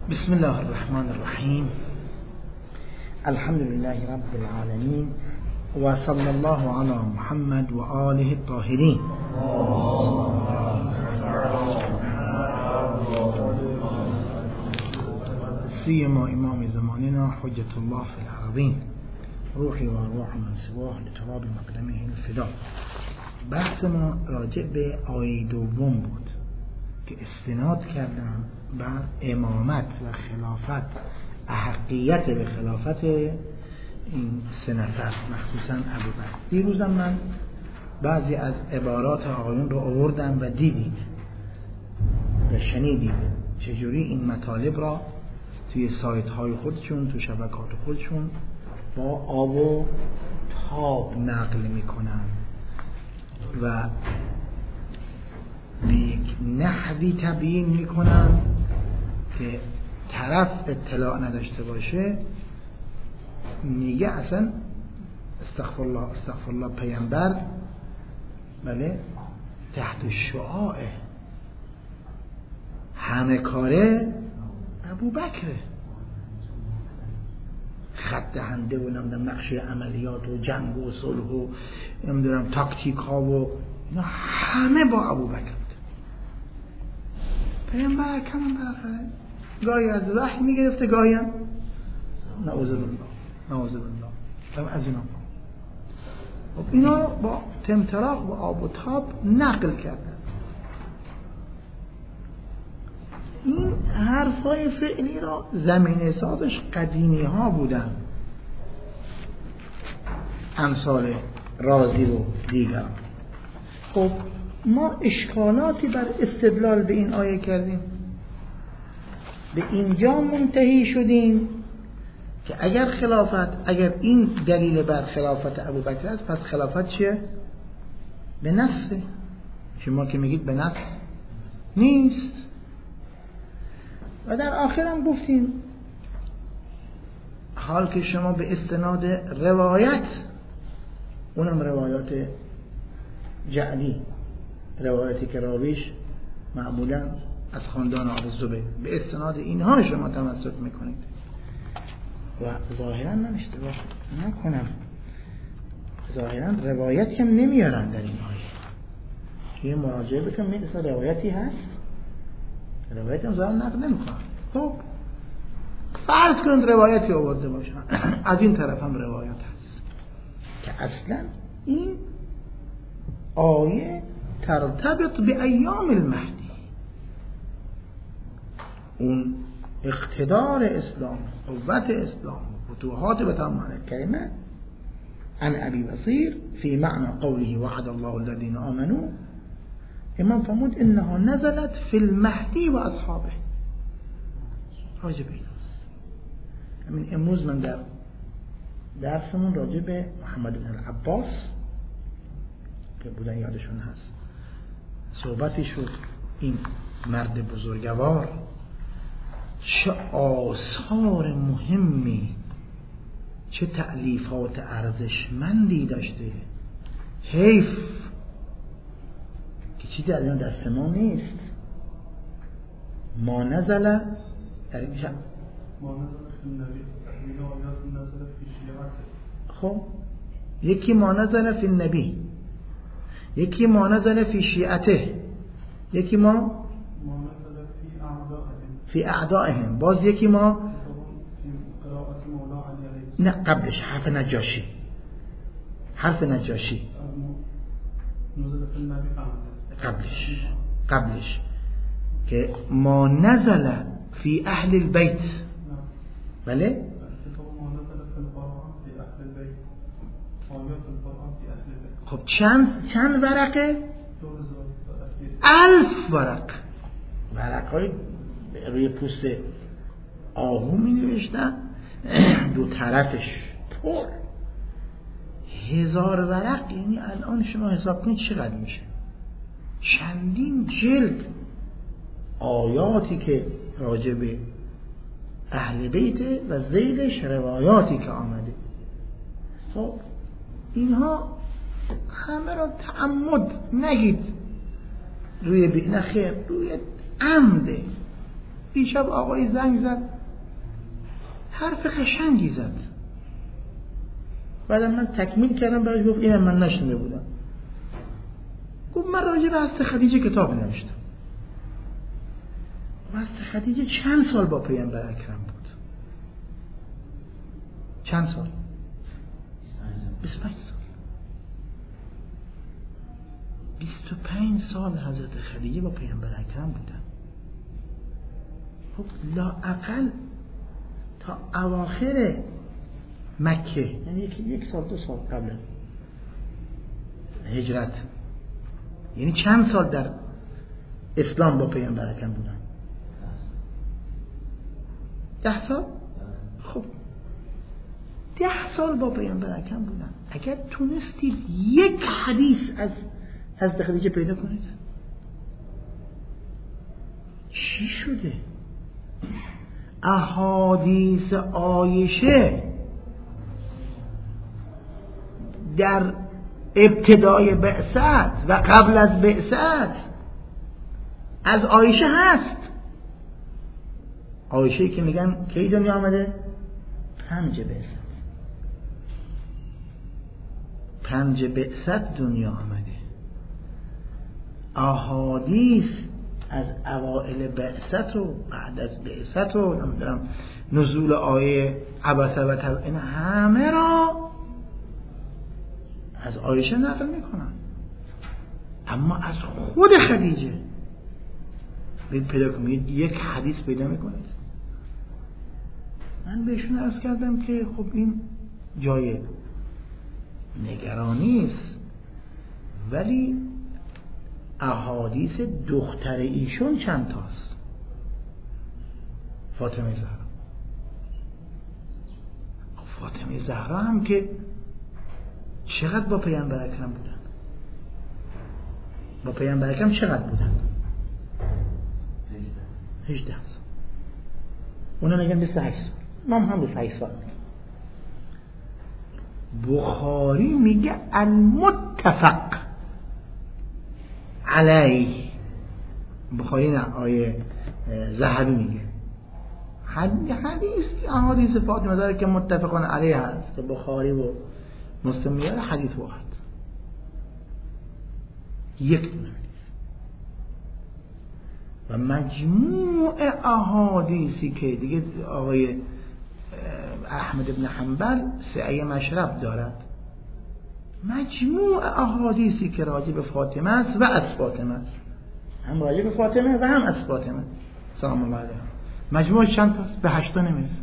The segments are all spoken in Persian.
بسم الله الرحمن الرحیم. الحمد لله رب العالمین و صلی الله علی محمد و آله الطاهرین. سیما امام زماننا حجت الله فی الارضین، روحی و روح من سواه لتراب مقدمه الفدا. بحث ما راجع به آیه دوم بود که استناد کردم بر امامت و خلافت، احقیت به خلافت این سه نفر، مخصوصا ابوبکر. دیروزم من بعضی از عبارات آقایون رو آوردم و دیدید و شنیدید چجوری این مطالب را توی سایت های خودشون، تو شبکات خودشون با آب و تاب نقل میکنن و به یک نحوی تبیین میکنن که طرف اطلاع نداشته باشه میگه اصلا استغفرالله پیامبر بله تحت شعاع همه کاره ابوبکر، خط دهنده و نمیدونم نقشه عملیات و جنگ و صلح و نمیدونم تاکتیک ها و اینا همه با ابوبکر بود. پیامبر کمان بالاخره گاهی از وحی میگرفته، گاهی هم نعوذ بالله از اینا با تمطراق و آب و تاب نقل کردن. این حرفای فعلی را زمین حسابش قدیمی ها بودن، امثال رازی و دیگران. خب ما اشکالاتی بر استدلال به این آیه کردیم، به اینجا منتهی شدیم که اگر این دلیل بر خلافت ابوبکر است، پس خلافت چیه؟ به نفسه. شما که میگید به نفس نیست. و در آخر هم گفتیم حال که شما به استناد روایت، اونم روایات جعلی، روایتی که راویش معمولا از خاندان آل زبیر، به استناد اینها شما تمسک میکنید و ظاهرا من اشتباه نکنم، ظاهرا روایتی هم نمیارن در این آیه. یه مراجعه بکن میرسه روایتی هست، روایت هم ظاهرا نقل نمیکنن. خب فرض کنید روایتی آورده باشن از این طرف هم روایت هست که اصلا این آیه ترتبط به ایام المهدی، اون اقتدار اسلام، قوت اسلام، فتوحات به تمام معنی کلمه. عن ابی بصیر فی معنی قوله وعد الله الذین آمنوا، امام فرمود انها نزلت فی المهدی و اصحابه. راجع به ایناست. همین امروز من در درسمون راجع به محمد بن العباس که بودن یادشون هست صحبتی شد. این مرد بزرگوار چه آثار مهمی، چه تألیفات ارزشمندی داشته. حیف که چیزی از این دست ما نیست. ما نزل در این شب خب یکی ما نزل فی النبی، یکی ما نزل فی شیعته، یکی ما فی اعدائهم، باز یکی ما نه قبلش حرف نجاشی قبلش که ما نزل فی اهل البیت. بله خب چند ورقه؟ 1000 ورق. ورقای روی پوست آهو می نوشتن، دو طرفش پر 1000 ورق. یعنی الان شما حساب کنید چقدر میشه، چندین جلد آیاتی که راجع به اهل بیت و زیدش روایاتی که آمده. خب اینها همه را تعمد نگید روی نخیر، روی عمده. دیشب آقای زنگ زد، حرف قشنگی زد، بعد من تکمیل کردم برای گفت اینم من نشنیده بودم. گفت من راجع به حضرت خدیجه کتاب نوشتم. حضرت خدیجه چند سال با پیامبر اکرم بود؟ چند سال؟ 25 سال. 25 سال حضرت خدیجه با پیامبر اکرم بودن. خب لااقل تا اواخر مکه، یعنی یک سال 2 سال قبل هجرت، یعنی چند سال در اسلام با پیامبر اکرم بودن؟ 10 سال؟ خب 10 سال با پیامبر اکرم بودن. اگر تونستید یک حدیث از حضرت خدیجه پیدا کنید، چی شده؟ احادیث عایشه در ابتدای بعثت و قبل از بعثت از عایشه هست. عایشه که میگن کی دنیا آمده؟ 5 بعثت. 5 بعثت دنیا آمده. احادیث از اوائل بعثت و بعد از بعثت و نمیدونم نزول آیه عبس و تولى، این همه را از عایشه نقل میکنن. اما از خود خدیجه پیدا کنید یک حدیث پیدا میکنید. من بهشون عرض کردم که خب این جای نگرانی است، ولی احادیث دختر ایشون چند تاست؟ فاطمه زهرا. فاطمه زهرا هم که چقدر با پیامبر اکرم بودن؟ با پیامبر اکرم چقدر بودن؟ 18 سال. اونا میگن 28 سال. ما هم 28 سال میگن. بخاری میگه المتفق علیه. بخاری نه، آیه ذهبی میگه حدیث فاطمه زهرا که متفقون علیه هست که بخاری و مسلم میاره، حدیث واحد، یک دونه حدیث. و مجموع احادیثی که دیگه آقای احمد بن حنبل سعی مشرب دارد، مجموع احادیثی که راجع به فاطمه است و از فاطمه است، هم راجع به فاطمه و هم از فاطمه سلام الله علیها، مجموع چند تاست؟ به 8 نمیرسه.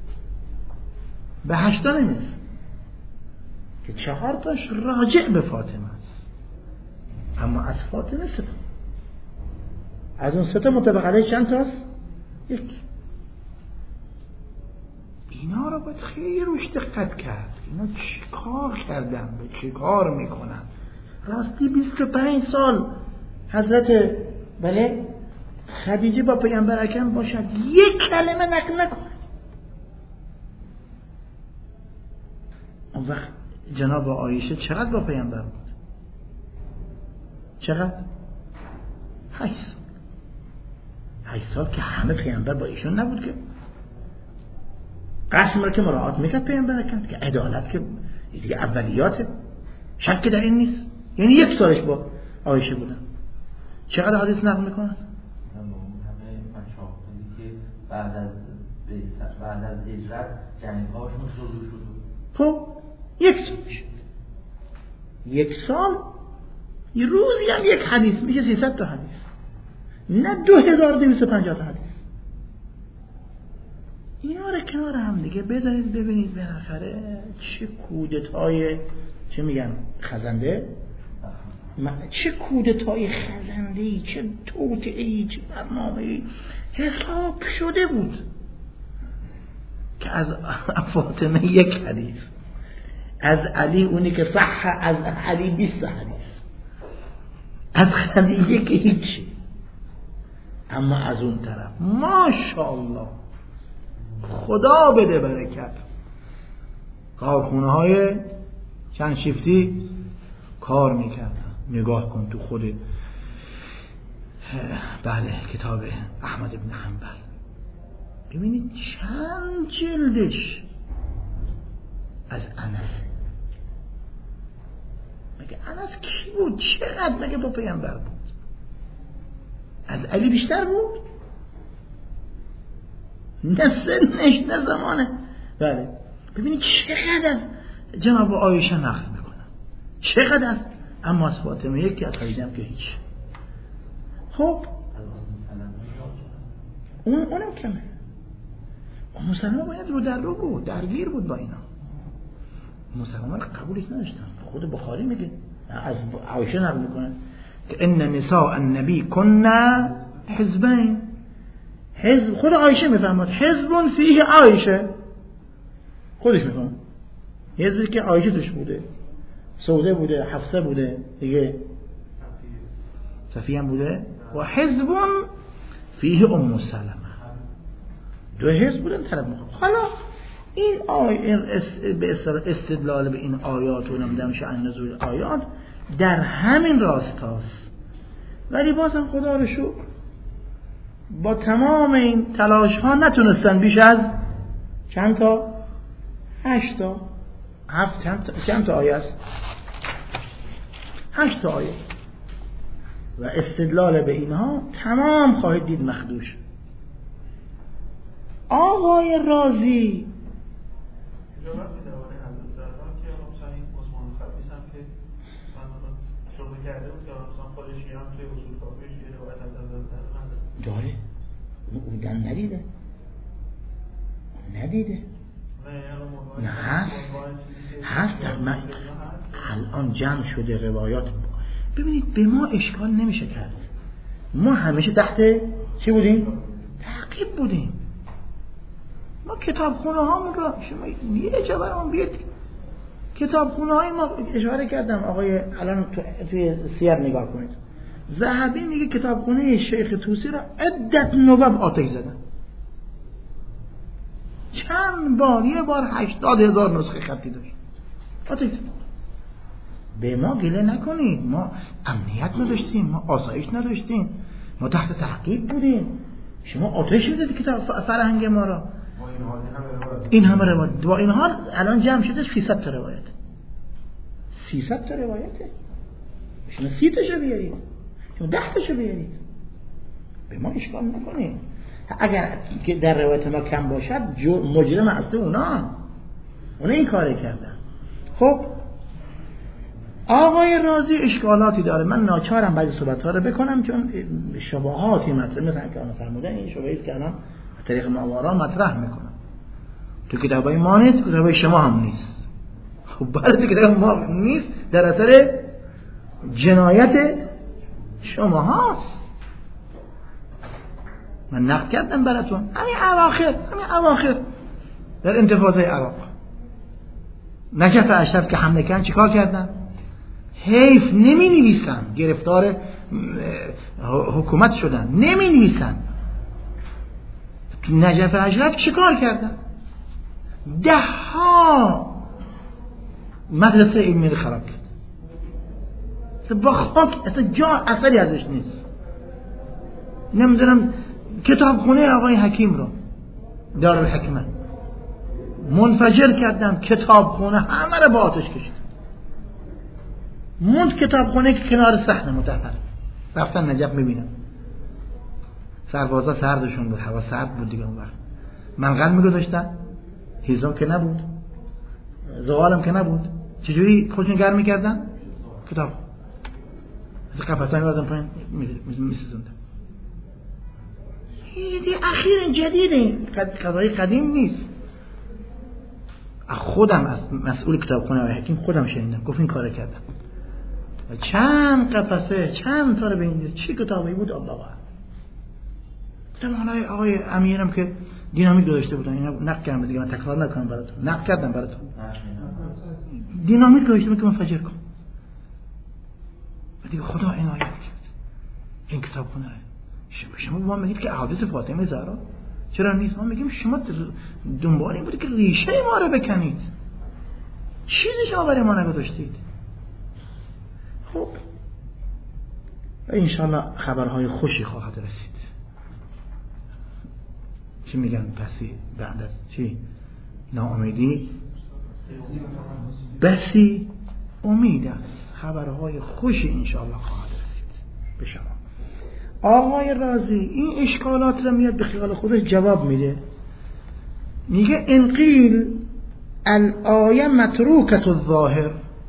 به 8 نمیرسه که 4 تاش راجع به فاطمه است، اما از فاطمه 3 تا. از اون 3 تا مطابق علیه چند تاست؟ 1. اینا رو باید خیلی روش دقت کرد. اینا چی کار کردن؟ به چی کار میکنن؟ راستی 25 سال حضرت خدیجه با پیامبر اکرم باشد، یک کلمه نقل نکنه. اون وقت جناب عایشه چقدر با پیامبر بود؟ چقدر؟ 8 سال. 8 سال که همه پیامبر با ایشون نبود که. قسم رو که مراعات میکرد پیامبر اکرم، که عدالت که دیگه اولیاته، شک در این نیست. یعنی 1 سالش با عایشه بودن. چقدر حدیث نقل میکنن؟ همه مشاهدی که بعد از هجرت جنگ‌هاشون شروع شد. خب 1 سالش، 1 سال یه روزی هم 1 حدیث میشه 300 تا حدیث، نه 2250 تا حدیث. اینا رو کنار هم دیگه بذارید ببینید بالاخره چه کودتای، چه میگن، خزنده، چه کودتای خزنده‌ای، چه توطئه‌ای، چه برنامه‌ای حساب شده بود که از فاطمه 1 حدیث، از علی اونی که صح، از علی 20 حدیث، از خدیجه که هیچی. اما از اون طرف ماشاءالله خدا بده برکت، کارخونه های چند شیفتی کار میکردن. نگاه کن تو خود کتاب احمد بن حنبل ببینید چند جلدش از انس. مگه انس کی بود؟ چقدر مگه با پیامبر بود؟ از علی بیشتر بود؟ نه سنش نه زمانه. بله ببینید چقدر از جناب عایشه نقل میکنن، چقدر از اما از فاطمه یکی، از خدیجه که هیچ. خب اونم کمه. ام سلمه باید رو در رو بود، درگیر بود با اینا. ام سلمه قبولش نداشتن. خود بخاری میگه، از عایشه نقل میکنه که ان نساء النبی كنا حزبین. حزب خود عایشه میفهمد حزب فیه عایشه، خودش میفهم حزبی که عایشه توش بوده، سوده بوده، حفصه بوده دیگه، صفیه هم بوده، و حزب فیه ام سلمه. دو حزب بودن طرف مقابل. حالا این به استدلال به این آیات و نمیدونم شأن نزول آیات در همین راستاست، ولی بازم خدا رو شکر با تمام این تلاش ها نتونستن بیش از چند تا؟ 8 تا 7 چند تا آیه است؟ 8 تا آیه. و استدلال به اینها تمام خواهید دید مخدوش. آقای رازی داره اون ندیده نه هست در من الان جمع شده روایات. ببینید به ما اشکال نمیشه کرد، ما همیشه تحت چی بودیم؟ تعقیب بودیم. ما کتابخونه هامون را شما یه جا برام بیاد، کتابخونه های ما اشاره کردم آقای الان توی سیر نگاه کنید، ذهبی میگه کتابخونه شیخ طوسی را عدت نوبب آتش زدن. چند بار، یه بار 80,000 نسخه خطی داشت آتش زدن. به ما گله نکنید، ما امنیت نداشتیم، ما آسایش نداشتیم، ما تحت تعقیب بودیم. شما آتش میدید کتاب فرهنگ ما را. این همه روایت با این حال الان جمع شده 300 تا روایت، 300 تا روایته. شما 30 تاشو بیارید، شما 10 تاشو بیارید، به ما اشکال نکنید. اگر که در روایت ما کم باشد مجرم اصل اونا این کار کردن. خب آقای رازی اشکالاتی داره، من ناچارم بعضی صحبت‌ها رو بکنم چون شبهاتی مطرح مثلا که آن فرمودن، این شبهه‌ای که الان طریق معوارا مطرح میکنم. تو کتابای ما نیست، کتابای شما هم نیست. خب برای تو کتاب ما نیست در اثر جنایت شما هاست. من نقد کردم براتون همین اواخر در انتفاضه عراق نجف اشرف که حمله کردن چیکار کردن؟ حیف نمی نویسن، گرفتار حکومت شدن، نمی نویسن. تو نجف اشرف چیکار کردن؟ 10 مدرسه علمی رو خراب کرد، با خاک اصلا جا اثری ازش نیست. نمیدونم کتابخونه آقای حکیم رو دارالحکمه منفجر کردن، کتابخونه همه رو با آتش کشید. موند کتابخونه که کنار صحنه مطهر. رفتن نجف میبینم سربازا سردشون بود، هوا سرد بود دیگه. اون وقت منقل میگذاشتن، هیزم که نبود، زغالم که نبود، چجوری خودشون گرم میکردن؟ کتاب از قفصه میبردن پایین میسوزوندن. این اخیر جدیده، قضایی قدیم نیست. خودم از مسئول کتابخونه آقای حکیم خودم شنیدم، گفت این کار کردم. و چند قفسه چند تا رو به این چی کتابی بود الله اعلم. گفتم حالا آقای امیرم که دینامیک گذاشته بودن، اینا نقد کردم دیگه، من تکرار نکنم براتون، نقد کردم براتون. دینامیک گذاشته بود که منفجر کن. و دیگه خدا عنایت کرد. این کتابخونه شما با میگید که احادیث فاطمه زهرا چرا نیست؟ ما میگیم شما دنبال این بوده که ریشه ما رو بکنید، چیزی شما برای ما نگذاشتید. خب و انشاءالله خبرهای خوشی خواهد رسید. چی میگن پسی بعد از چی ناامیدی بسی امید است. خبرهای خوشی انشاءالله خواهد رسید به شما. آقای رازی این اشکالات رو میاد به خیال خودش جواب میده، میگه انقیل الآیه متروکت الظاهر.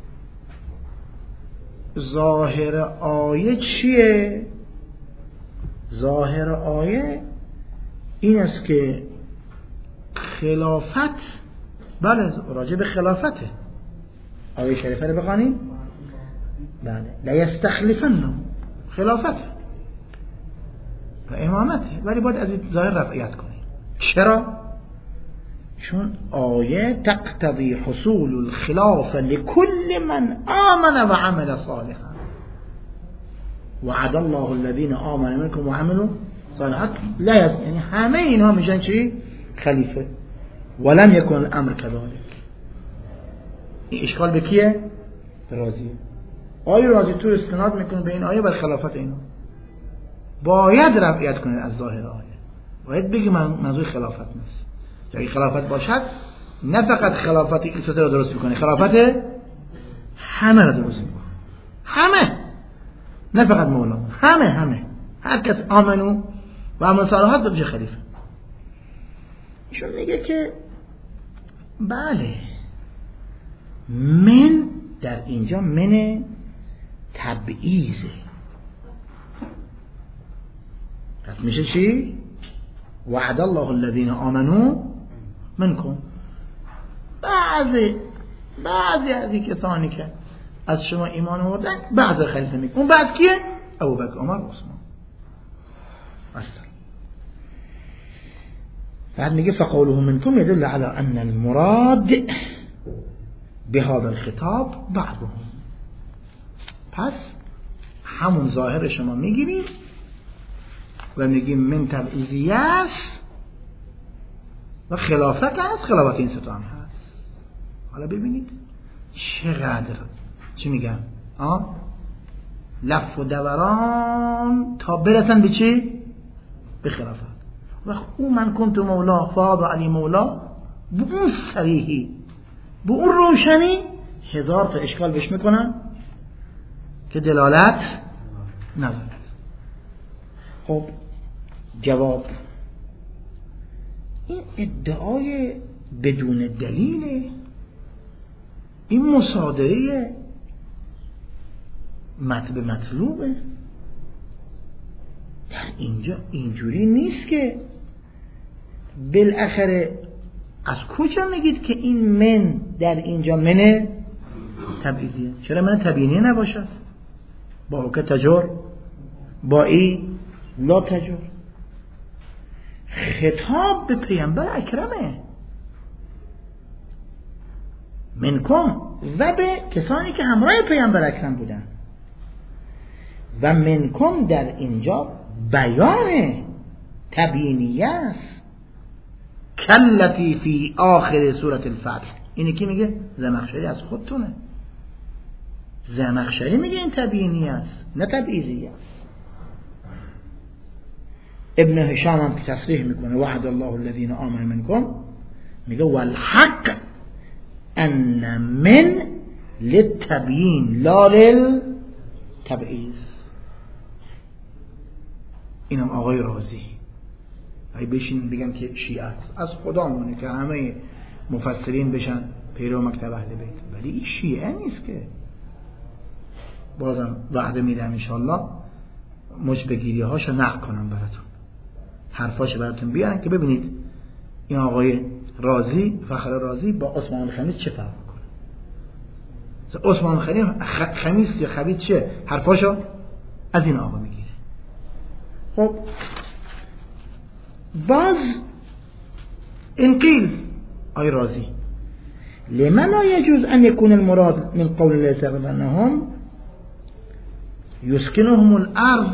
ظاهر آیه چیه؟ ظاهر آیه این است که خلافت، بله راجع به خلافته. آیه شریفه رو بخوانید. بله لیستخلفنهم، خلافت و امامته، ولی باید از ظاهر رفعیت کنید. چرا؟ چون آیه تقتضی حصول الخلاف لكل من آمن و عمل صالحا وعد الله الذين آمنوا منكم وعملوا صالحات. لا یعنی همه اینها میشن چی؟ خلیفه. ولم يكن الامر كذلك. این اشکال به کیه؟ به رازیه. آیه رازی تو استناد میکنه به این آیه بر خلافت اینا. باید رفعیت کنید از ظاهر آیه، باید بگی منظور خلافت نیست. اگه خلافت باشد نه فقط خلافت عیسی را درست میکنه، خلافت همه را درست میکنه، همه، نه فقط مولا، همه هر کس آمنو و عمل صالحات بشه خلیفه. ایشون میگه که بله من در اینجا من تبعیضه. پس میشه چی؟ وعد الله الذين آمنوا منكم. بعضی از این کسانی که از شما ایمان آوردن بعض خلیفه میگه. اون بعد کیه؟ ابوبکر، عمر، عثمان. اصلا بعد میگه فقوله منكم يدل على ان المراد بهذا الخطاب بعضهم. پس همون ظاهر شما میگیریم و میگیم من تبعیضیه است و خلافت است. خلافت این ستان هست. حالا ببینید چقدر چی میگن لف و دوران تا برسن به چی؟ به خلافت. و او من کنت مولا فاض علی مولا، به اون صریحی، به اون روشنی 1000 تا اشکال بهش میکنن که دلالت ندارد. خب جواب، این ادعای بدون دلیل، این مصادره مطلب مطلوبه. در اینجا اینجوری نیست که بالاخره از کجا میگید که این من در اینجا من تبعیضیه؟ چرا من تبیینی نباشد؟ با که تجر با ای لا تجر. خطاب به پیامبر اکرمه، منکم، و به کسانی که همراه پیامبر اکرم بودن. و منکم در اینجا بیان تبیینیه است. کلتی فی آخر سورة الفتح. اینی که میگه زمخشری از خودتونه. زمخشری میگه این تبیینیه است نه تبعیضیه است. ابن هشام هم که تصریح میکنه وعد الله الذين آمنوا منكم، میگه والحق ان من للتبیین لا للتبعیض. اینم آقای رازی. اگه بشین بگم که شیعه از خدا مونه که همه مفسرین بشن پیرو مکتب اهل بیت، ولی این شیعه نیست که. بازم وعده میدم انشالله مش بگیری هاشو نقل کنم براتون، حرفاشو براتون بیارن که ببینید این آقای رازی، فخر رازی با عثمان الخمیس چه فرق میکنه. عثمان الخمیس یا خبیث چه حرفاشو از این آقا میگیره. خب باز انقیل آقای رازی لمن لا يجوز ان يكون المراد من قول الله تعالى انهم يسكنهم الارض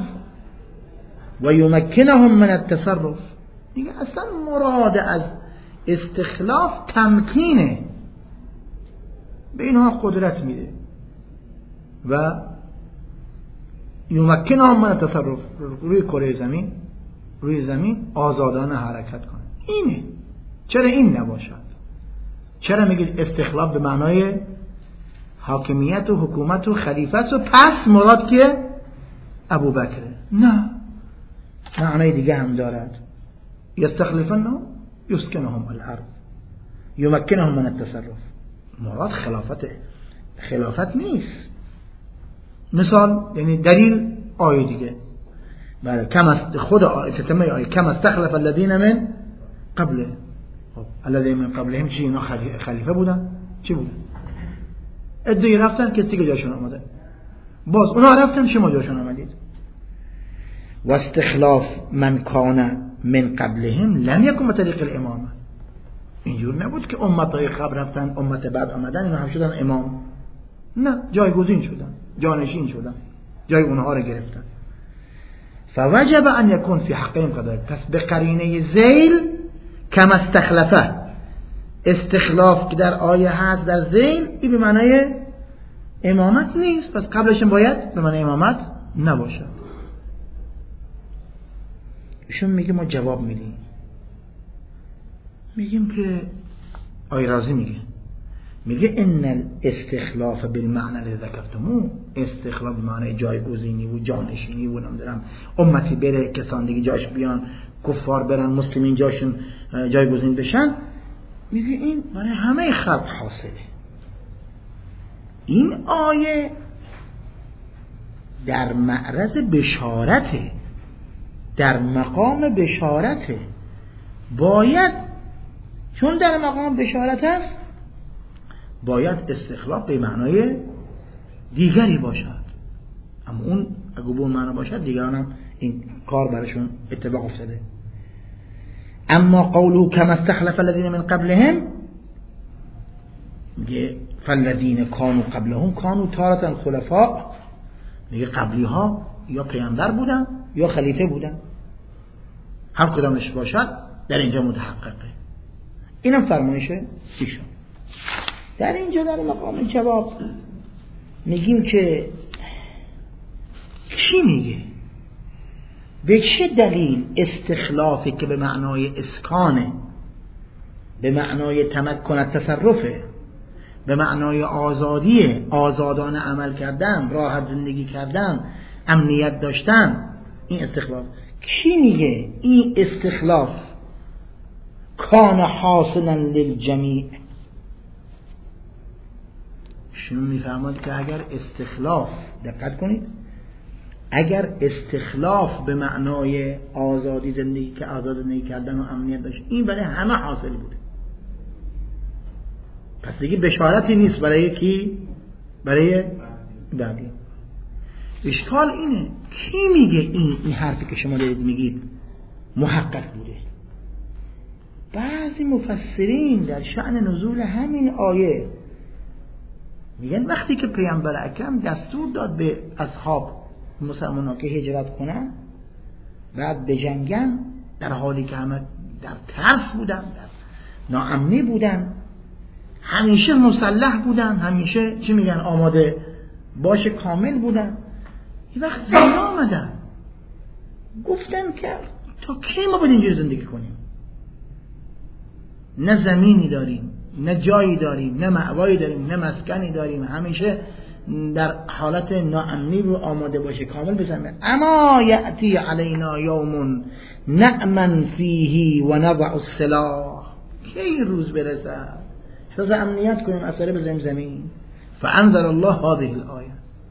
ويمكنهم من التصرف. دیگه اصلا مراد از استخلاف تمکینه، به اینها قدرت میده و یمکنهم من التصرف، روی کره زمین، روی زمین آزادانه حرکت کنه. اینه. چرا این نباشد؟ چرا میگید استخلاف به معنای حاکمیت و حکومت و خلیفه است و پس مراد که ابوبکر؟ نه، معنای دیگه هم دارد. یستخلفن یسکنهم الارض یمکنهم من التصرف. مراد خلافت نیست. مثال یعنی دلیل آیه دیگه. بله، خود تتمه آیه کما استخلف الذين من قبله. الذين من قبلهم چی؟ اینا خلیفه بودن؟ چی بودن؟ ادعی رفتن کسی که جاشون آمده، باز اونا رفتن شما جاشون آمدید. و استخلاف من کان من قبلهم لم یکن بطریق الامامه. اینجور نبود که امتهای قبل رفتن امت بعد آمدن اینا هم شدن امام. نه، جایگزین شدن، جانشین شدن، جای اونها رو گرفتن. فوجب ان یکون فی حقهم قضایه. پس به قرینه ذیل کما استخلفه، استخلاف که در آیه هست در ذیل، این به معنای امامت نیست. پس قبلش باید به معنای امامت نباشد. ایشون میگه ما جواب میدیم، میگیم که آیه رازی میگه ان الاستخلاف بالمعنى الذي ذكرتموه، استخلاف به معنای جایگزینی و جانشینی و نمیدونم امتی بره کسان دیگه جاش بیان، کفار برن مسلمین جاشون جایگزین بشن. میگه این برای همه خلق حاصله. این آیه در معرض بشارته، در مقام بشارته. باید چون در مقام بشارت است باید استخلاف به معنای دیگری باشد. اما اون اگه به اون معنا باشد دیگران هم این کار براشون اتفاق افتاده. اما قوله کما استخلف الذين من قبلهم، میگه فالذین کانوا قبلهم کانوا تارة خلفاء. میگه قبلی ها یا پیامبر بودن یا خلیفه بودن، هر کدامش باشد در اینجا متحققه. اینم فرمایشه ایشون. در اینجا در مقام جواب میگیم که کی میگه به چه دلیل استخلافی که به معنای اسکانه، به معنای تمکن تصرفه، به معنای آزادیه، آزادانه عمل کردن، راحت زندگی کردن، امنیت داشتن، این استخلاف کی میگه این استخلاف کان حاصلا للجمیع؟ شما میفهمید که اگر استخلاف، دقت کنید، اگر استخلاف به معنای آزادی زندگی که آزاد زندگی کردن و امنیت داشت، این برای همه حاصل بوده. پس دیگه بشارتی نیست برای کی؟ برای بعدی. اشکال اینه کی میگه این حرفی که شما دارید میگید محقق بوده؟ بعضی مفسرین در شأن نزول همین آیه میگن وقتی که پیامبر اکرم دستور داد به اصحاب مسلمانان که هجرت کنن، بعد بجنگن، در حالی که همه در ترس بودن، در ناامنی بودن، همیشه مسلح بودن، همیشه چی میگن آماده باش کامل بودن. یه وقت زمان آمدن گفتن که تا کی ما باید اینجور زندگی کنیم؟ نه زمینی داریم، نه جایی داریم، نه مأوایی داریم، نه مسکنی داریم، همیشه در حالت ناامنی و آماده باشه کامل بزنه. اما یأتی علینا یوم نأمن فیه و نضع السلاح، کی روز برسه تازه امنیت کنیم اثر بزنیم زمین. فانزل الله هذه الآیه،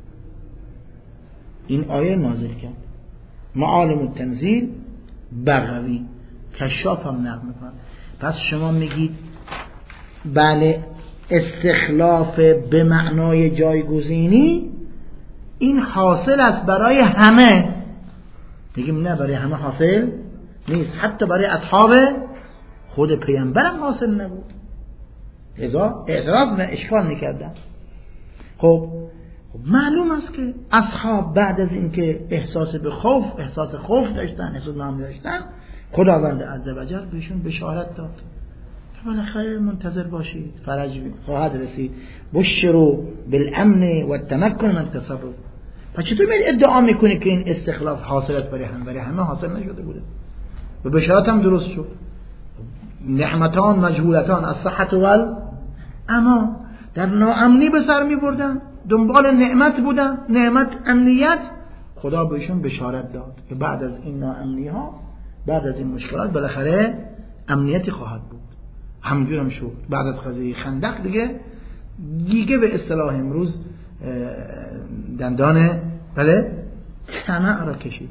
این آیه نازل کرد. معالم التنزیل بغوی کشاف هم نقل میکنه. پس شما میگید بله استخلاف به معنای جایگزینی این حاصل است برای همه. میگیم نه، برای همه حاصل نیست، حتی برای اصحاب خود پیامبرم حاصل نبود. لذا اعتراض و اشکال میکردن. خب معلوم است که اصحاب بعد از اینکه احساس خوف داشتن، احساس ناامنی داشتن، خداوند عزوجل بهشون بشارت داد بالاخره منتظر باشید، فرج خواهد رسید. بشروا بالامن و التمکن من التصرف. پس چطور میاد ادعا میکنی که این استخلاف حاصلت برای همه حاصل نشده بوده؟ و بشارت هم درست شد. نعمتان مجهولتان الصحت و اما در ناامنی به سر می بردن، دنبال نعمت بودن، نعمت امنیت. خدا بهشون بشارت داد که بعد از این ناامنی ها، بعد از این مشکلات بالاخره امنیتی خواهد بود. همینجور هم شد. بعد از قضیه خندق دیگه به اصطلاح امروز دندان طمع را کشید.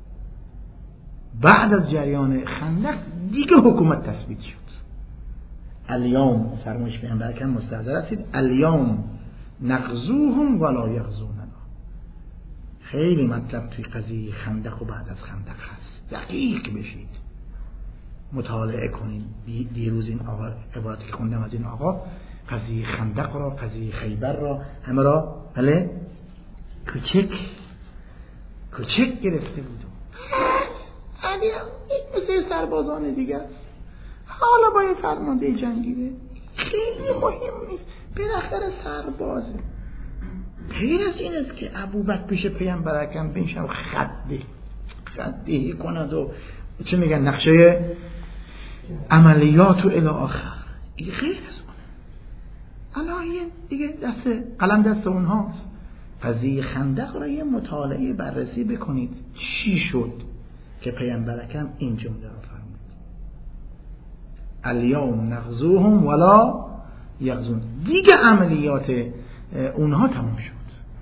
بعد از جریان خندق دیگه حکومت تثبیت شد. الیوم فرمایش پیامبر اکرم مستحضر هستید الیوم نغزوهم ولا یغزوننا. خیلی مطلب توی قضیه خندق و بعد از خندق هست. دقیق بشید، مطالعه کنید. دیروز این آقا عبارتی که خوندم از این آقا، قضیه خندق را، قضیه خیبر را، همه را کوچک گرفته بود. علی مثل سربازان دیگه است. حالا باید فرمانده جنگیده، خیلی مهم نیست، بالاخره سربازه. غیر از این است که ابوبکر پیش پیامبر اکرم بنشم خدهی کند و چه میگن نقشه عملیات و الی آخر. این خیلی از اونه. الان دیگه قلم دست اونهاست. قضیه خندق را یه مطالعه بررسی بکنید چی شد که پیامبر اکرم این جمله را فرمود الیوم نغزوهم ولا یغزون. دیگه عملیات اونها تمام شد،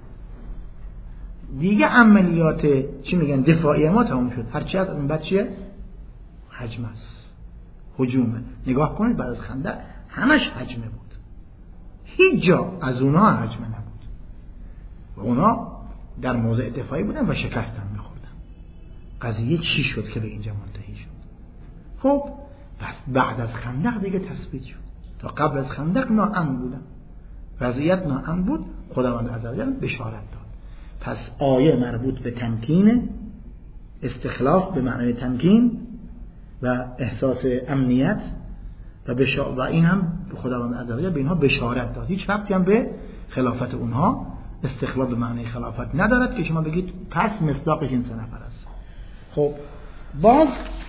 دیگه عملیات چی میگن دفاعی ما تمام شد. هرچی از این بعد چیه؟ حجم است، هجومه. نگاه کنید بعد از خندق همش حجمه بود، هیچ جا از اونها حجمه نبود و اونا در موضع دفاعی بودن و شکستن میخوردن. قضیه چی شد که به اینجا منتهی شد؟ خب پس بعد از خندق دیگه تثبیت شد. تا قبل از خندق ناامن بودن، وضعیت ناامن بود، خداوند عزوجل بشارت داد. پس آیه مربوط به تمکین، استخلاف به معنای تمکین و احساس امنیت و این هم خداوند عزوجل به اینها بشارت داد. هیچ ربطی هم به خلافت اونها، استخلاف به معنای خلافت ندارد که شما بگید پس مصداقش این 3 نفر است. خب باز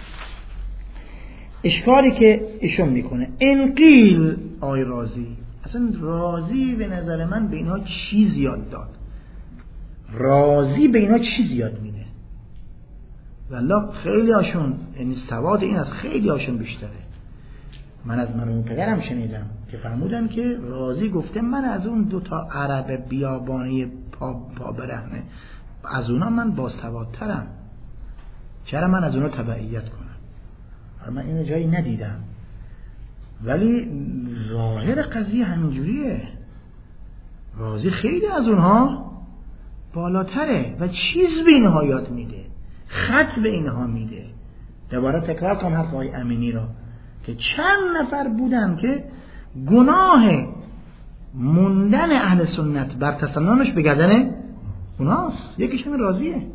اشکالی که ایشون میکنه انقیل آی رازی، اصلا رازی به نظر من به اینها چی زیاد داد؟ رازی به اینها چی زیاد میده؟ والله خیلی هاشون، یعنی سواد این از خیلی هاشون بیشتره. من از مرحوم پدرم شنیدم که فرمودن که رازی گفته من از اون 2 عرب بیابانی پا برهنه از اونا من باسوادترم، چرا من از اونا تبعیت کنم؟ من اینو جایی ندیدم، ولی ظاهر قضیه همینجوریه. رازی خیلی از اونها بالاتره و چیز به اینها یاد میده، خط به اینها میده. دوباره تکرار کنم حرف آقای امینی را که چند نفر بودن که گناه موندن اهل سنت بر تسننش به گردن اوناست. یکیش همین رازیه،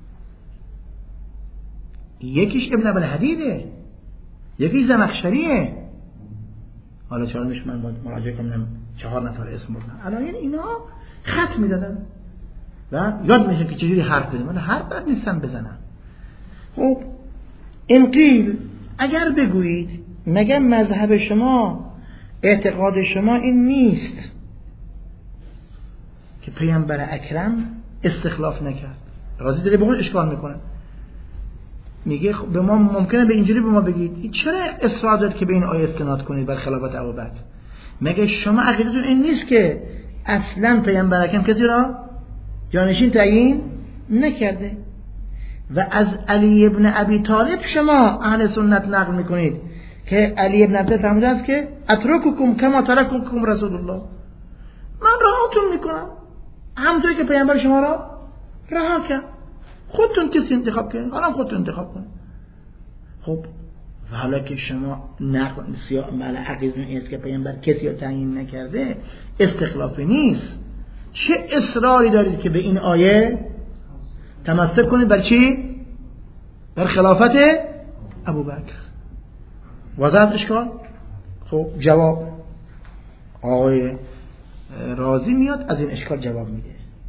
یکیش ابن ابوالحدیده، یکیش زمخشریه. حالا چرا میشه من مراجعه کنم 4 نفر اسم بردن. الان اینا خط میدادن و یاد میشه که چجوری حرف بزنن. من حرف بد نیستم بزنم. خب انقیل اگر بگویید مگه مذهب شما، اعتقاد شما این نیست که پیامبر اکرم استخلاف نکرد؟ رازی داره به خود اشکال میکنه، میگه به ما ممکنه به اینجوری به ما بگید چرا اصرار دارید که به این آیه استناد کنید بر خلافت ابوبکر؟ مگه شما عقیدتون این نیست که اصلا پیامبر اکرم کسی را جانشین تعیین نکرده و از علی ابن ابی طالب شما اهل سنت نقل میکنید که علی ابن ابی فرموده است که اترککم کما ترککم رسول الله، من رهاتون میکنم همونطوری که پیامبر شما را رها کرد، خودتون کسی انتخاب کنید، حالا خودتون انتخاب کنید. خب حالا که شما نقل مال عقیدتون این است که پیامبر کسی را تعیین نکرده، استخلافی نیست، چه اصراری دارید که به این آیه تمسک کنید؟ بر چی؟ بر خلافت ابوبکر. وضعت اشکال؟ خب جواب آقای رازی میاد از این اشکال جواب میده.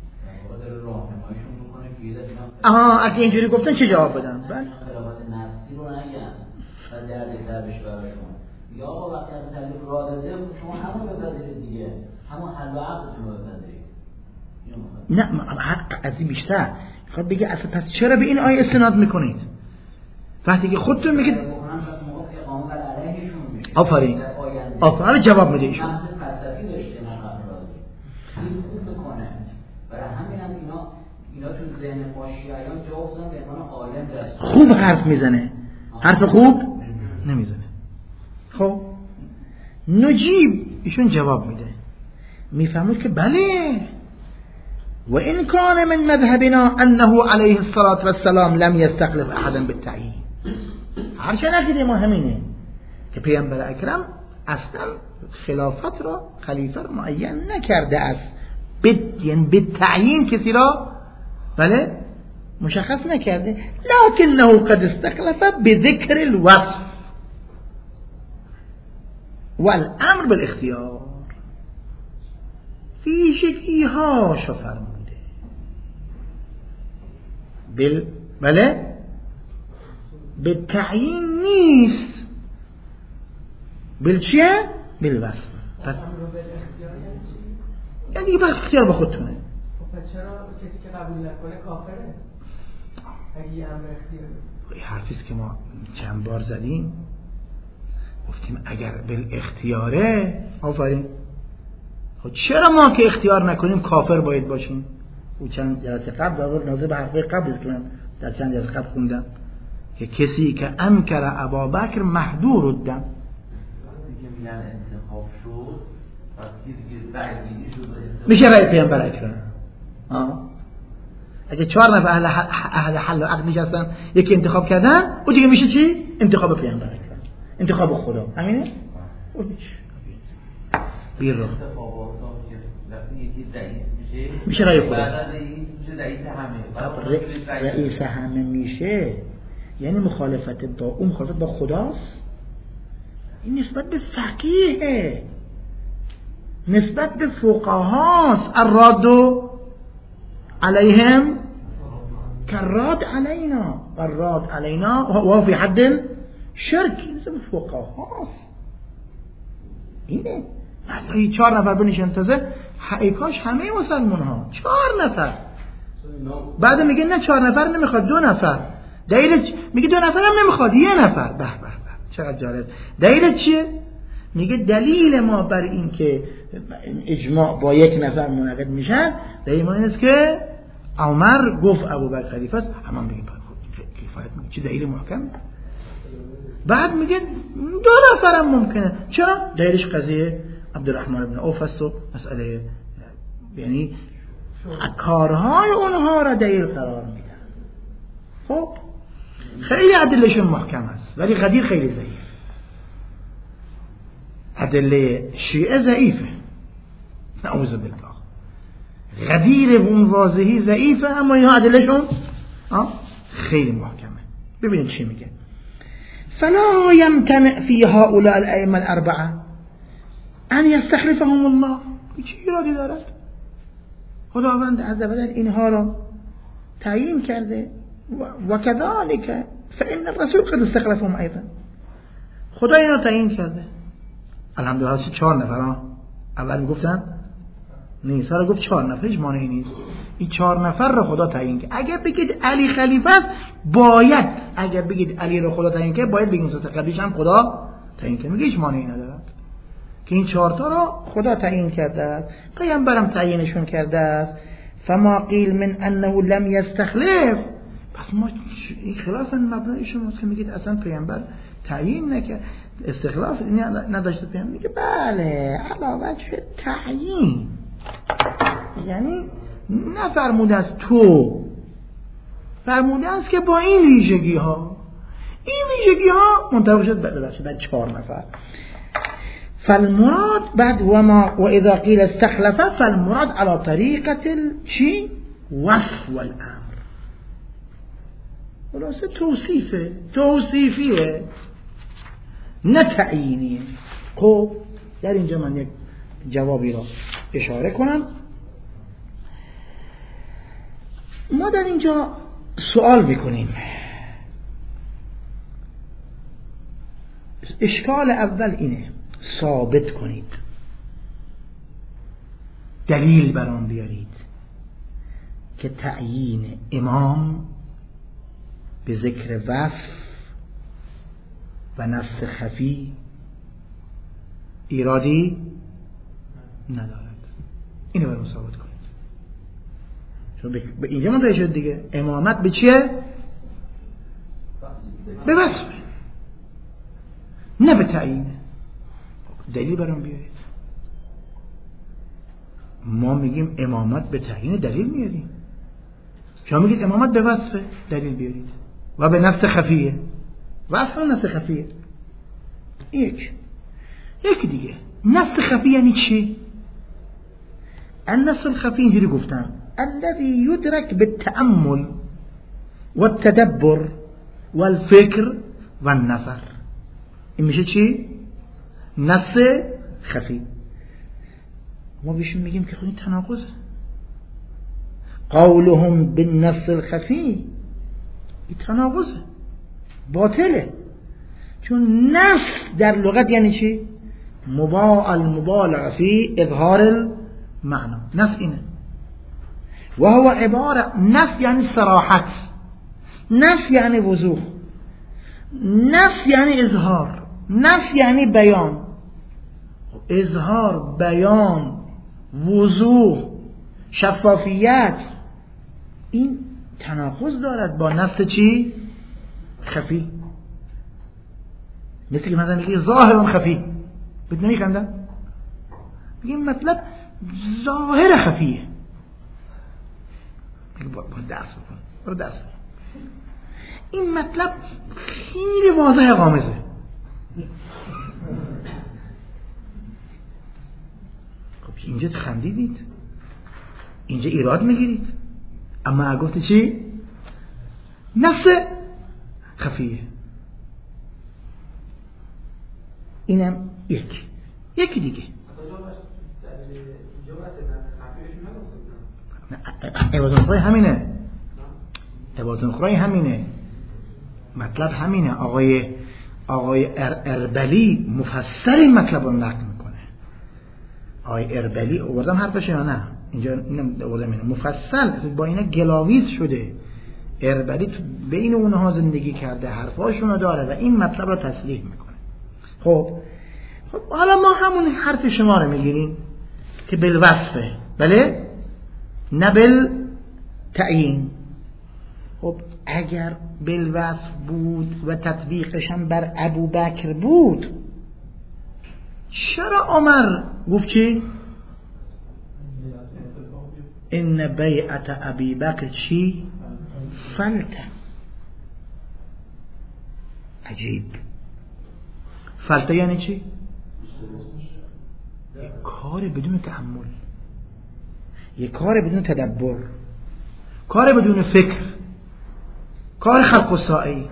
اگه اینجوری گفتن چه جواب بدن؟ خلافت نفسی رو نگن و درد ترش براشون یا آقا وقتی از تکلیف راه داده شما همون رو بپذیرید دیگه، همون حل و عقدتون رو بپذیرید. نه از این بیشتر میخواد بگه اصلا پس چرا به این آیه استناد میکنید وقتی که خودتون میگید آفرین آفرین جواب میده ایشون فلسفی داشته مقام راضی این خوب میکنه. برای همین هم اینا تو ذهن پاشیایان جا افتادن به عنوان عالم دست خوب حرف میزنه، حرف خوب نمیزنه. خب نجیب ایشون جواب میده، میفهمید که بله و این کان من مذهبنا انه علیه الصلاة والسلام لم یستخلف احدا بالتعیین. هرچه نقیده ما همینه که پیامبر اکرم اصلا خلافت را خلیفه را معین نکرده است، یعنی به تعیین کسی را بله مشخص نکرده، لکنه قد استخلف بذکر الوصف والامر بالاختیار. ویژگی هاشو فرموده بله به تعیین نیست، چیه؟ بالوصف. پس یعنی دیگه بس اختیار با خودتونه. خب چرا کسی که قبول نکنه کافره؟ اگه امر اختیاره. حرفیست که ما چند بار زدیم گفتیم اگر بالاختیاره آفرین. خب چرا ما که اختیار نکنیم کافر باید باشیم؟ او چند جلسه قبل داره ناظر به حرفای قبل که من در چند جلسه قبل خوندم که کسی که انکر ابابکر محدور الدم. دیگه میگن انتخاب شد وقتی دیگه رأیگیری شد میشه رأی پیامبر اکرم. اگه 4 نفر اهل حل و عقد نشستن یکی انتخاب کردن او دیگه میشه چی؟ انتخاب پیامبر اکرم، انتخاب خدا. همینه؟ بیر رو میشه رأی خدا. رئیس همه میشه یعنی مخالفت با اون مخالفت با خداست. این نسبت به فقیه، نسبت به فقهاست. الراد علیهم کراد علینا والراد علینا و فی حد شرک. نسبت به فقهاست. اینه این 4 نفر بنشن تازه حقیقاش همه مسلمان ها 4 نفر. بعد میگه نه 4 نفر نمیخواد 2 نفر. دلیلش میگه 2 نفر هم نمیخواد 1 نفر. به به چقدر جالب. دلیلش چیه؟ میگه دلیل ما بر این که اجماع با 1 نفر منعقد میشن دلیل ما این است که عمر گفت ابوبکر خلیفه است. همون میگه کفایت میگه چه دلیل محکم. بعد میگه 2 نفر هم ممکنه. چرا؟ دلیلش قضیه عبدالرحمن بن عوف است و مسئله یعنی کارهای اونها را دلیل قرار میدن. خب خیلی ادلهشون محکم است ولی غدیر خیلی ضعیف. ادله شیعه ضعیفه نعوذ بالله. غدیر اون واضحی ضعیفه اما اینها ادلهشون خیلی محکمه. ببینید چی میگه. فلا يمتنع في هؤلاء الائمه الاربعه ان يستخلفهم الله. چی ایرادی دارد؟ خداوند عزوجل اینها را تعیین کرده و كذلك فإن الرسول قد استخلفهم ايضا. خدا اینا تعیین کرده. الحمدلله 4 نفر اول میگفتن نیست، حالا گفت 4 نفر. هیچ مانعی نیست. این 4 نفر را خدا تعیین کرد. اگر بگید علی خلیفه است باید، اگر بگید علی را خدا تعیین کرد باید بگیم سه قبلیش هم خدا تعیین کرد. میگه هیچ مانعی ندارد که این 4 تا را خدا تعیین کرده است، پیامبرم تعیینشون کرده است. فما قیل من انه لم یستخلف. پس ما این خلاف مبنای شماست که میگید اصلا پیامبر تعیین نکرد، استخلاف نداشته. پیامبر میگه بله علاوه چه تعیین یعنی نفرموده است تو، فرموده است که با این ویژگی ها منطبق شد بر 4 نفر. فالمراد بعد و اذا قیل استخلفه فالمراد على طریقه چی؟ وصف والامر. خلاصه توصیفیه نه تعیینیه. خب در اینجا من یک جوابی را اشاره کنم. ما در اینجا سوال بکنیم. اشکال اول اینه، ثابت کنید، دلیل بر آن بیارید که تعیین امام به ذکر وصف و نص خفی ایرادی ندارد. اینو باید ثابت کنید. چون به اینجا منتهی شد دیگه. امامت به چیه؟ به وصف، نه به تعیین. دلیل برام بیارید. ما میگیم امامت به تعیین، دلیل میاریم. شما میگید امامت به وصف، دلیل بیارید. و به نص خفیه، وصف و نص خفیه. یک دیگه، نص خفی یعنی چی؟ النص الخفی اینجوری گفتم الذي يدرك بالتأمل والتدبر والفکر والنظر. این میشه چی؟ نص خفی. ما بهش میگیم که خودی تناقضه. قولهم بالنص الخفی این تناقضه، باطله. چون نص در لغت یعنی چی؟ المبالغه فی اظهار المعنى. نص اینه و هو عباره، نص یعنی صراحت، نص یعنی وضوح، نص یعنی اظهار، نص یعنی بیان. اظهار، بیان، وضوح، شفافیت، این تناقض دارد با نص چی؟ خفی. مثل که مثلا میگه ظاهر خفی، بدون میخندم میگه مطلب ظاهر خفیه. برو درس بکن. این مطلب خیلی واضح غامضه. خب اینجا خندیدید، اینجا ایراد میگیرید، اما گفت چی؟ نص خفیه. اینم یکی دیگه. عبادت‌خوری همینه، عبادت‌خوری همینه، مطلب همینه. آقای اربلی مفصل این مطلب رو نقل میکنه. آقای اربلی آوردم حرفش یا نه؟ اینجا آوردم اینه مفصل با اینا گلاویز شده. اربلی بین اونها زندگی کرده، حرفاشون رو داره و این مطلب رو تصریح میکنه. خب حالا ما همون حرف شما رو میگیریم که بالوصفه، بله، نه بالتعیین. خب اگر بالوصف بود و تطبیقش هم بر ابوبکر بود، چرا عمر گفت چی؟ ان بیعت ابی بکر چی؟ فلته. عجیب. فلته یعنی چی؟ یک کار بدون تأمل، یک کار بدون تدبر، کار بدون فکر، کار خلق و سائی،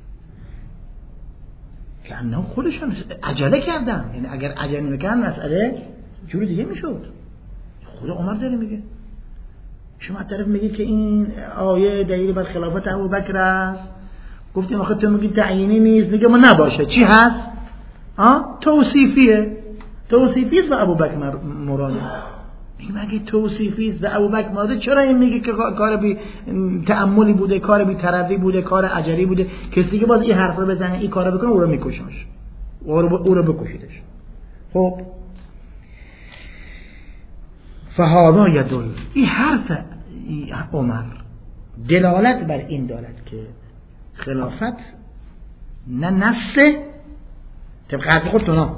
که انها خودشون عجله کردن. یعنی اگر عجله نمیکردن مسئله جور دیگه میشد. خود عمر داره میگه. شما از طرف میگید که این آیه دلیل بر خلافت ابوبکر است، گفتیم آخه تو میگی تعیینی نیست، میگه ما نباشه چی هست؟ توصیفیست و ابوبکر مراده. میگه اگه توصیفیست و ابوبکر مراده، چرا این میگه که کار بی تأملی بوده، کار بی تردی بوده، کار عجلی بوده؟ کسی که باز این حرف رو بزنه، این کارو بکنه، او رو میکشنش، او رو بکشیدش. خب فهذا یدل، این حرف عمر دلالت بر این دارد که خلافت نه نصه طبق حرف خودتون،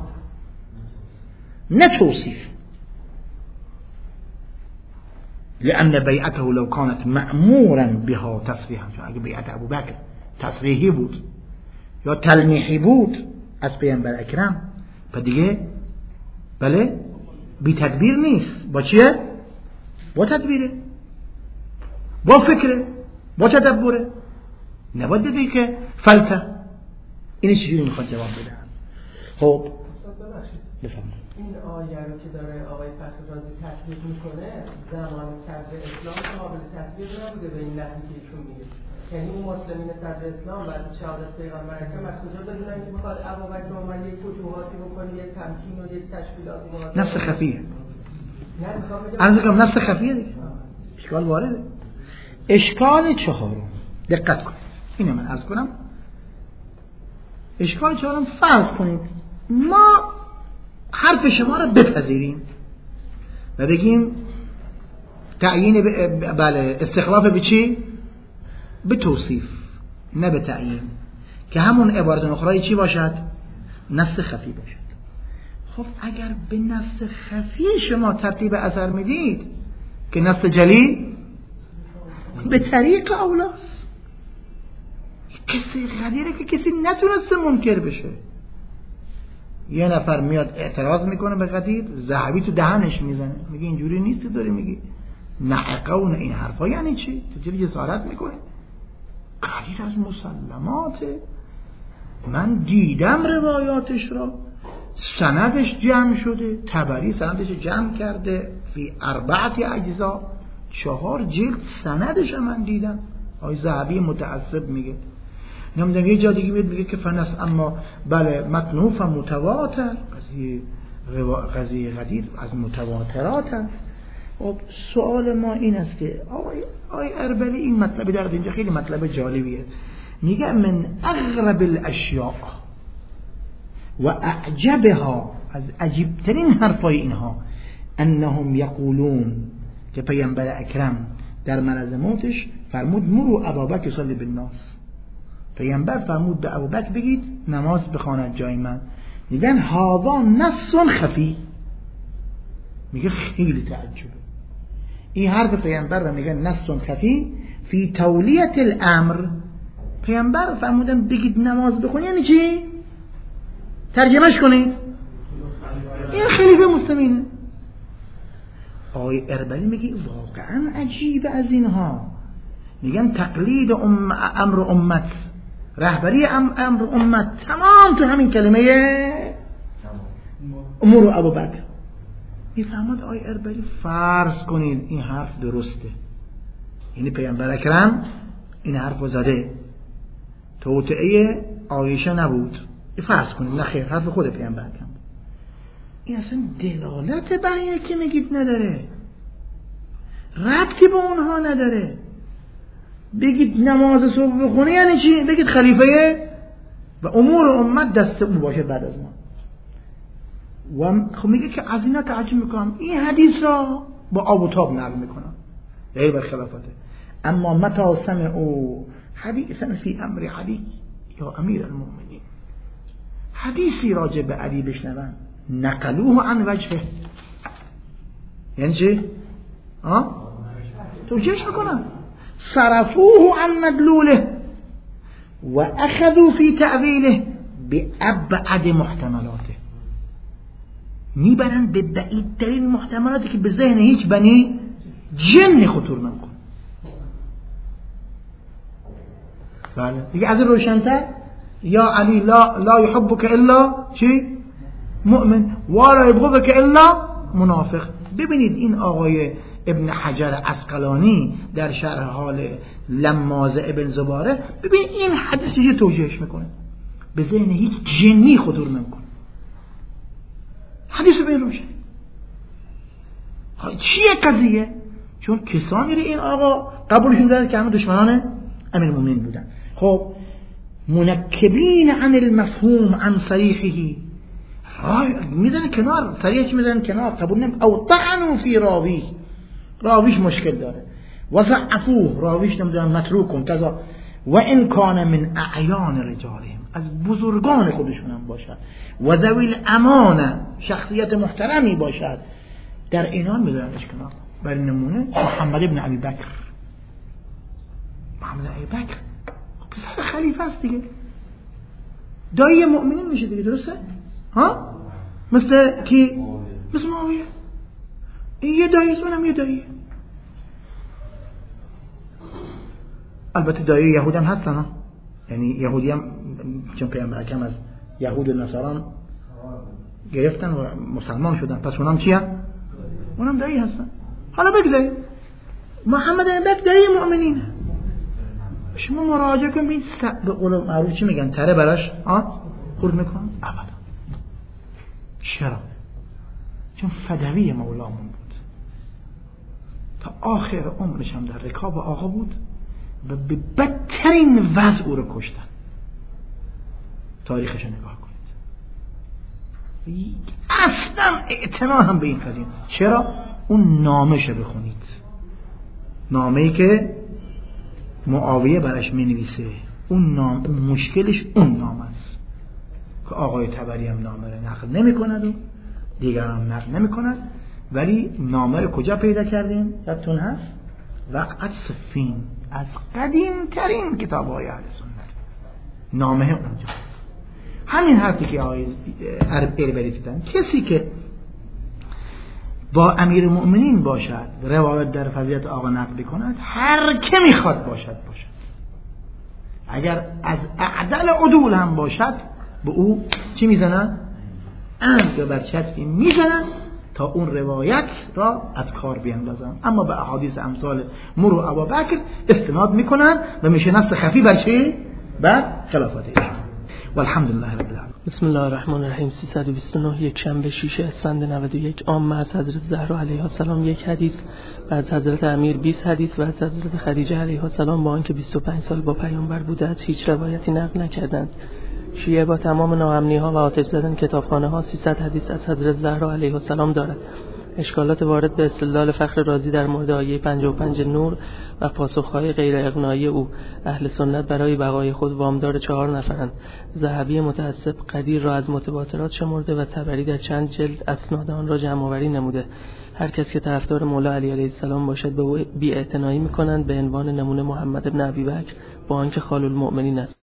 نه توصیف. لأن بیعته لو كانت مأمورا بها تصریحا، چون اگه بیعت ابوبکر تصریحی بود یا تلمیحی بود از پیامبر اکرم، پس دیگه بله بی تدبیر نیست. با چیه؟ با تدبیره، با فکره، با تدبره. نباید بگی که فلته. اینه چجوری میخواد جواب بدن؟ خب بفرمایید. این آیه رو که داره آقای فخررازی تطبیق میکنه، زمان صدر اسلام قابل تطبیق نبوده به این نحوی که ایشون میگه. یعنی اون مسلمین صدر اسلام بعد از شهادت پیغمبر اکرم از کجا بدونن که میخواد ابوبکر عمر یک فتوحاتی بکنه، یک تمکین و یک تشکیلاتی مهاجرت؟ نفس خفیه. نه میخوام عرض کنم نفس خفیه دیگه. اشکال وارده. اشکال چهارم دقت کنید. اینو من عرض کنم. اشکال چهارم فرض کنید ما حرف شما رو بپذیریم و بگیم تعیین بله استخلاف به چی؟ به توصیف نه به تعیین، که همون عبارت اخرى چی باشد؟ نص خفی باشد. خب اگر به نص خفی شما ترتیب اثر میدید که نص جلی به طریق اولاست، کسی غدیره که کسی نتونسته منکر بشه. یه نفر میاد اعتراض میکنه به قدیر، ذهبی تو دهنش میزنه، میگه اینجوری نیست داری میگی نعقه و این حرفا یعنی چی؟ تو چرا جسارت میکنه؟ قدیر از مسلماته، من دیدم روایاتش را، سندش جمع شده، طبری سندش جمع کرده فی 4 اجزا، 4 جلد سندش من دیدم. آی ذهبی متعصب میگه نمیدونم یه جا دیگه میگه که فنس اما بله متنوف متواتر، قضیه قدیر از متواترات است. خب سوال ما این است که آقای اربلی این مطلبی دارد اینجا خیلی مطلب جالبیه، میگه من اغرب الاشیاء و اعجبها، از عجیبترین حرفای اینها، انهم یقولون که پیامبر اکرم در مرض موتش فرمود مرو ابابکر صلی بالناس، پیامبر فرمود به ابوبکر بگید نماز بخواند جای من. میگن هذا نص خفی، میگه خیلی تعجبه این حرف پیامبر و میگن نص خفی فی تولیت الامر. پیامبر فرمودن بگید نماز بخونی یعنی چی؟ ترجمهش کنید این خلیفه مسلمینه. آقای اربلی میگه واقعا عجیبه از اینها. میگن تقلید امر امت، رهبری امر امت تمام تو همین کلمه امور ابوبکر. میفهمد آقای اربلی فرض کنید این حرف درسته، یعنی پیامبر اکرم این حرف زده، توطئه عایشه نبود، فرض کنید نه خیر حرف خود پیامبر اکرم. این اصلا دلالت بر اینه که میگید نداره، ربطی به اونها نداره. بگید نماز صبح بخونه یعنی چی؟ بگید خلیفه و امور امت دست او باشه بعد از ما. و خب میگه که از اینا تعجب میکنم، این حدیث را با آب و تاب نقل میکنم غیر بر خلافته. اما متى سمعوا حدیثا فی امر علی یا امیر المؤمنین، حدیثی راجع به علی بشنون نقلوه عن وجهه، یعنی چی؟ توجیهش میکنن، صرفوه عن مدلوله و اخذوا فی تأویله بأبعد محتملاته، میبرن به بعیدترین محتملاتی که به ذهن هیچ بنی جن خطور نمیکنه. بله دیگه از روشنتر یا علی لا يحبك الا چی؟ مؤمن ولا يبغضك الا منافق. ببینید این آقای ابن حجر عسقلانی در شرح حال لمازه ابن زباره، ببین این حدیثی توجیهش میکنه به ذهن هیچ جنی خطور نمیکنه. حدیث به روشه چیه قضیه؟ چون کسانی رو این آقا قبولشون دارد که همه دشمنان امیر المؤمنین بودن. خب منکبین عن المفهوم عن صریحه، میزنن کنار، صریحش میزنن کنار، قبول نمیکنن. او طعنوا فی راویش مشکل داره، و ضعفوه، راویش نمیدونن متروکون کذا، و ان کان من اعیان رجالهم، از بزرگان خودشون هم باشد، و ذوی الامانه، شخصیت محترمی باشد، در اینان میذارنش کنار. برای نمونه محمد ابن ابی بکر، محمد ابی بکر پسر خلیفه است دیگه، دایی مؤمنین میشه دیگه، درسته؟ ها؟ مثل کی؟ مثل معاویه. این یه دایی است، منم یه دایی. البته دایی یهود هم هستن ها، یعنی یهودی هم چون پیامبر اکرم از یهود و نصاران گرفتن و مسلمان شدن، پس اونم چی هم؟ اونم دایی هستن. حالا بگذاریم محمد ابن بکر دایی مؤمنین، شما مراجعه کنید به قول معروف چی میگن تره براش خورد میکنن ابدا. چرا؟ چون فدوی مولامون بود تا آخر عمرش هم در رکاب آقا بود و به بدترین وضع او رو کشتن. تاریخش نگاه کنید، اصلا اعتنا هم به این قضیه. چرا؟ اون نامش بخونید، نامه‌ای که معاویه براش می‌نویسه، اون نام، اون مشکلش اون نامه است که آقای طبری هم نامه رو نقل نمی‌کند و دیگران نقل نمی‌کند. ولی نامه رو کجا پیدا کردیم؟ یادتون هست؟ وقعت صفین، از قدیم ترین کتاب‌های اهل سنت نامه اونجاست. همین حرفی که آقای اربری دیدن، کسی که با امیر المؤمنین باشد روایت در فضیلت آقا نقل کند، هر که میخواد باشد اگر از اعدل عدول هم باشد به او چی میزنن؟ انگ بر چتری میزنن تا اون روایت را از کار بیندازن. اما به احادیث امثال مرو ابوبکر استناد میکنن و میشه نص خفی بر چی؟ بر خلافت ایشان. والحمدلله رب العالمین. بسم الله الرحمن الرحیم. 329 یک شنبه 6 اسفند 91. عامه از حضرت زهرا علیها السلام 1 حدیث و از حضرت امیر 20 حدیث و از حضرت خدیجه علیها السلام با آنکه 25 سال با پیامبر بوده از هیچ روایتی نقل نکردند. شیعه با تمام ناامنی‌ها و آتش زدن کتابخانه‌ها 300 حدیث از حضرت زهرا علیها السلام دارد. اشکالات وارد به استدلال فخر رازی در مورد آیه 55 نور و پاسخهای غیر اقناعی او. اهل سنت برای بقای خود وامدار 4 نفرند. ذهبی متعصب قدیر را از متواترات شمرده و طبری در چند جلد اسناد آن را جمع آوری نموده. هر کس که طرفدار مولا علی علیه السلام باشد به او بی‌اعتنایی می‌کنند به عنوان نمونه محمد بن ابی بکر با آنکه خال المؤمنین است.